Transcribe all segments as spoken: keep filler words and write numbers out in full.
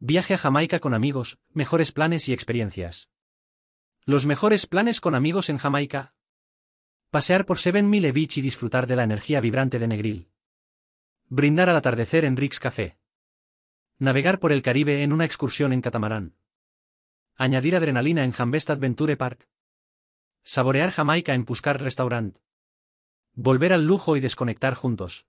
Viaje a Jamaica con amigos, mejores planes y experiencias. Los mejores planes con amigos en Jamaica. Pasear por Seven Mile Beach y disfrutar de la energía vibrante de Negril. Brindar al atardecer en Rick's Café. Navegar por el Caribe en una excursión en catamarán. Añadir adrenalina en Harvest Adventure Park. Saborear Jamaica en Pushcart Restaurant. Volver al lujo y desconectar juntos.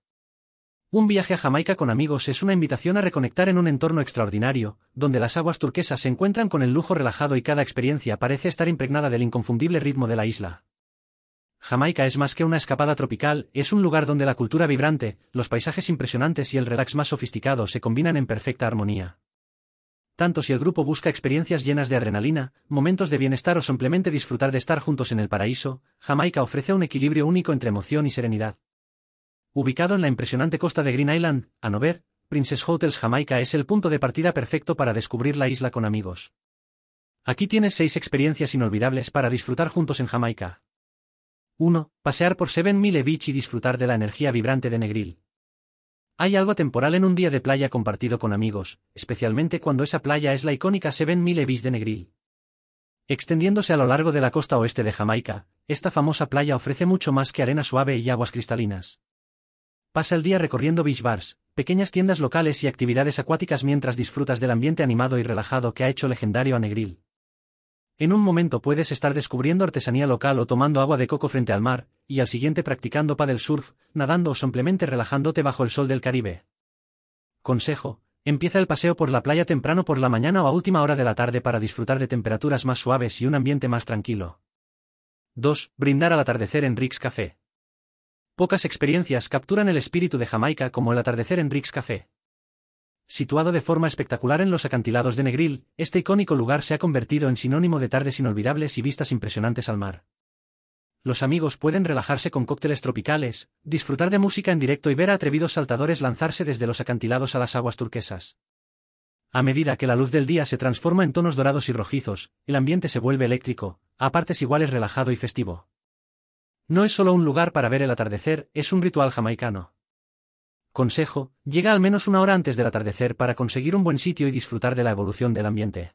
Un viaje a Jamaica con amigos es una invitación a reconectar en un entorno extraordinario, donde las aguas turquesas se encuentran con el lujo relajado y cada experiencia parece estar impregnada del inconfundible ritmo de la isla. Jamaica es más que una escapada tropical, es un lugar donde la cultura vibrante, los paisajes impresionantes y el relax más sofisticado se combinan en perfecta armonía. Tanto si el grupo busca experiencias llenas de adrenalina, momentos de bienestar o simplemente disfrutar de estar juntos en el paraíso, Jamaica ofrece un equilibrio único entre emoción y serenidad. Ubicado en la impresionante costa de Green Island, Hanover, Princess Hotels Jamaica es el punto de partida perfecto para descubrir la isla con amigos. Aquí tienes seis experiencias inolvidables para disfrutar juntos en Jamaica. uno. Pasear por Seven Mile Beach y disfrutar de la energía vibrante de Negril. Hay algo temporal en un día de playa compartido con amigos, especialmente cuando esa playa es la icónica Seven Mile Beach de Negril. Extendiéndose a lo largo de la costa oeste de Jamaica, esta famosa playa ofrece mucho más que arena suave y aguas cristalinas. Pasa el día recorriendo beach bars, pequeñas tiendas locales y actividades acuáticas mientras disfrutas del ambiente animado y relajado que ha hecho legendario a Negril. En un momento puedes estar descubriendo artesanía local o tomando agua de coco frente al mar, y al siguiente practicando paddle surf, nadando o simplemente relajándote bajo el sol del Caribe. Consejo: empieza el paseo por la playa temprano por la mañana o a última hora de la tarde para disfrutar de temperaturas más suaves y un ambiente más tranquilo. dos. Brindar al atardecer en Rick's Café. Pocas experiencias capturan el espíritu de Jamaica como el atardecer en Rick's Café. Situado de forma espectacular en los acantilados de Negril, este icónico lugar se ha convertido en sinónimo de tardes inolvidables y vistas impresionantes al mar. Los amigos pueden relajarse con cócteles tropicales, disfrutar de música en directo y ver a atrevidos saltadores lanzarse desde los acantilados a las aguas turquesas. A medida que la luz del día se transforma en tonos dorados y rojizos, el ambiente se vuelve eléctrico, a partes iguales relajado y festivo. No es solo un lugar para ver el atardecer, es un ritual jamaicano. Consejo: llega al menos una hora antes del atardecer para conseguir un buen sitio y disfrutar de la evolución del ambiente.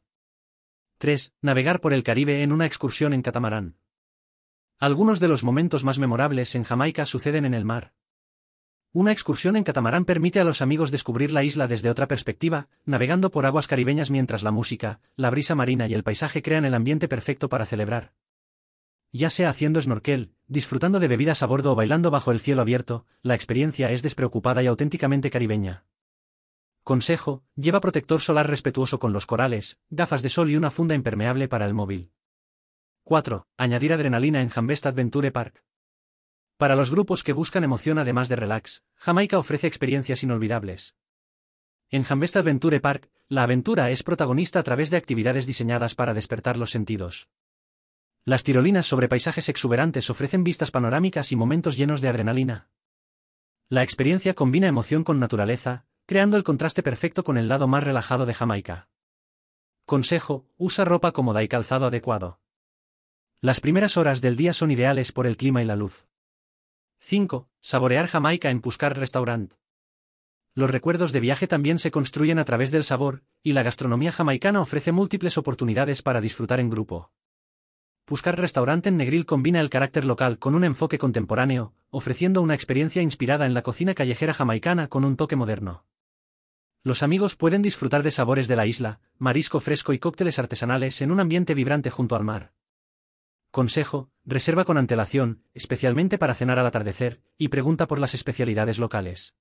tres. Navegar por el Caribe en una excursión en catamarán. Algunos de los momentos más memorables en Jamaica suceden en el mar. Una excursión en catamarán permite a los amigos descubrir la isla desde otra perspectiva, navegando por aguas caribeñas mientras la música, la brisa marina y el paisaje crean el ambiente perfecto para celebrar. Ya sea haciendo snorkel, disfrutando de bebidas a bordo o bailando bajo el cielo abierto, la experiencia es despreocupada y auténticamente caribeña. Consejo: lleva protector solar respetuoso con los corales, gafas de sol y una funda impermeable para el móvil. cuatro. Añadir adrenalina en Harvest Adventure Park. Para los grupos que buscan emoción además de relax, Jamaica ofrece experiencias inolvidables. En Harvest Adventure Park, la aventura es protagonista a través de actividades diseñadas para despertar los sentidos. Las tirolinas sobre paisajes exuberantes ofrecen vistas panorámicas y momentos llenos de adrenalina. La experiencia combina emoción con naturaleza, creando el contraste perfecto con el lado más relajado de Jamaica. Consejo: usa ropa cómoda y calzado adecuado. Las primeras horas del día son ideales por el clima y la luz. cinco. Saborear Jamaica en Pushcart Restaurant. Los recuerdos de viaje también se construyen a través del sabor, y la gastronomía jamaicana ofrece múltiples oportunidades para disfrutar en grupo. Pushcart Restaurant en Negril combina el carácter local con un enfoque contemporáneo, ofreciendo una experiencia inspirada en la cocina callejera jamaicana con un toque moderno. Los amigos pueden disfrutar de sabores de la isla, marisco fresco y cócteles artesanales en un ambiente vibrante junto al mar. Consejo: reserva con antelación, especialmente para cenar al atardecer, y pregunta por las especialidades locales.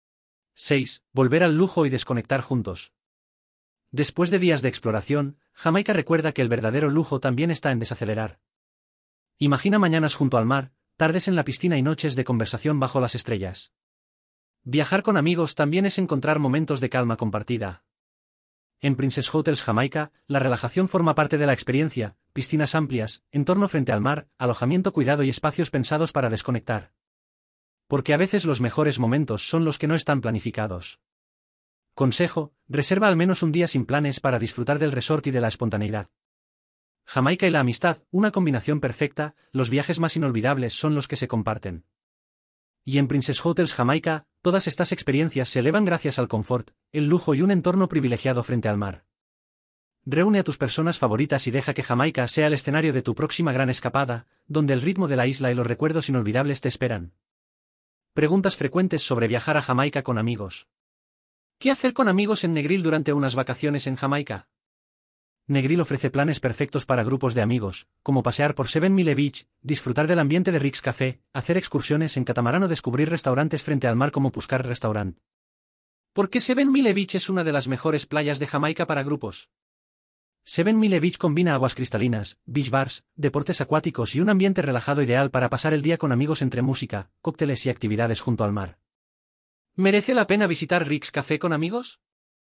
seis. Volver al lujo y desconectar juntos. Después de días de exploración, Jamaica recuerda que el verdadero lujo también está en desacelerar. Imagina mañanas junto al mar, tardes en la piscina y noches de conversación bajo las estrellas. Viajar con amigos también es encontrar momentos de calma compartida. En Princess Hotels Jamaica, la relajación forma parte de la experiencia: piscinas amplias, entorno frente al mar, alojamiento cuidado y espacios pensados para desconectar. Porque a veces los mejores momentos son los que no están planificados. Consejo: reserva al menos un día sin planes para disfrutar del resort y de la espontaneidad. Jamaica y la amistad, una combinación perfecta, los viajes más inolvidables son los que se comparten. Y en Princess Hotels Jamaica, todas estas experiencias se elevan gracias al confort, el lujo y un entorno privilegiado frente al mar. Reúne a tus personas favoritas y deja que Jamaica sea el escenario de tu próxima gran escapada, donde el ritmo de la isla y los recuerdos inolvidables te esperan. Preguntas frecuentes sobre viajar a Jamaica con amigos. ¿Qué hacer con amigos en Negril durante unas vacaciones en Jamaica? Negril ofrece planes perfectos para grupos de amigos, como pasear por Seven Mile Beach, disfrutar del ambiente de Rick's Café, hacer excursiones en catamarán o descubrir restaurantes frente al mar como Pushcart Restaurant. ¿Por qué Seven Mile Beach es una de las mejores playas de Jamaica para grupos? Seven Mile Beach combina aguas cristalinas, beach bars, deportes acuáticos y un ambiente relajado ideal para pasar el día con amigos entre música, cócteles y actividades junto al mar. ¿Merece la pena visitar Rick's Café con amigos?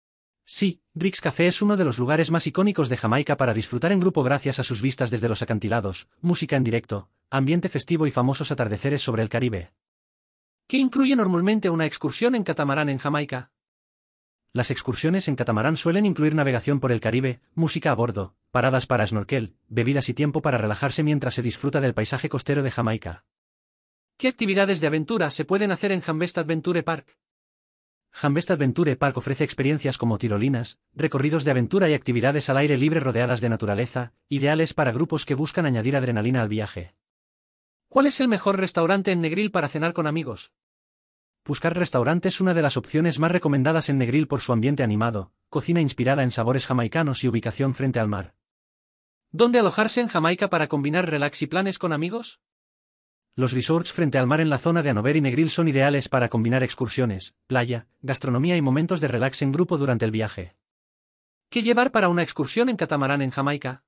Sí, Rick's Café es uno de los lugares más icónicos de Jamaica para disfrutar en grupo gracias a sus vistas desde los acantilados, música en directo, ambiente festivo y famosos atardeceres sobre el Caribe. ¿Qué incluye normalmente una excursión en catamarán en Jamaica? Las excursiones en catamarán suelen incluir navegación por el Caribe, música a bordo, paradas para snorkel, bebidas y tiempo para relajarse mientras se disfruta del paisaje costero de Jamaica. ¿Qué actividades de aventura se pueden hacer en Hamvest Adventure Park? Hamvest Adventure Park ofrece experiencias como tirolinas, recorridos de aventura y actividades al aire libre rodeadas de naturaleza, ideales para grupos que buscan añadir adrenalina al viaje. ¿Cuál es el mejor restaurante en Negril para cenar con amigos? Pushcart Restaurant es una de las opciones más recomendadas en Negril por su ambiente animado, cocina inspirada en sabores jamaicanos y ubicación frente al mar. ¿Dónde alojarse en Jamaica para combinar relax y planes con amigos? Los resorts frente al mar en la zona de Hanover y Negril son ideales para combinar excursiones, playa, gastronomía y momentos de relax en grupo durante el viaje. ¿Qué llevar para una excursión en catamarán en Jamaica?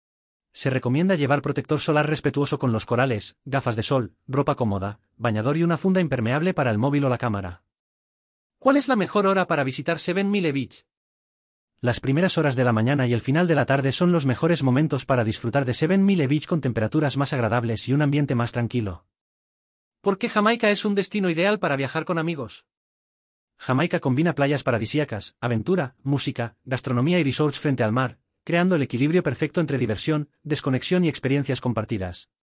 Se recomienda llevar protector solar respetuoso con los corales, gafas de sol, ropa cómoda, bañador y una funda impermeable para el móvil o la cámara. ¿Cuál es la mejor hora para visitar Seven Mile Beach? Las primeras horas de la mañana y el final de la tarde son los mejores momentos para disfrutar de Seven Mile Beach con temperaturas más agradables y un ambiente más tranquilo. ¿Por qué Jamaica es un destino ideal para viajar con amigos? Jamaica combina playas paradisíacas, aventura, música, gastronomía y resorts frente al mar, creando el equilibrio perfecto entre diversión, desconexión y experiencias compartidas.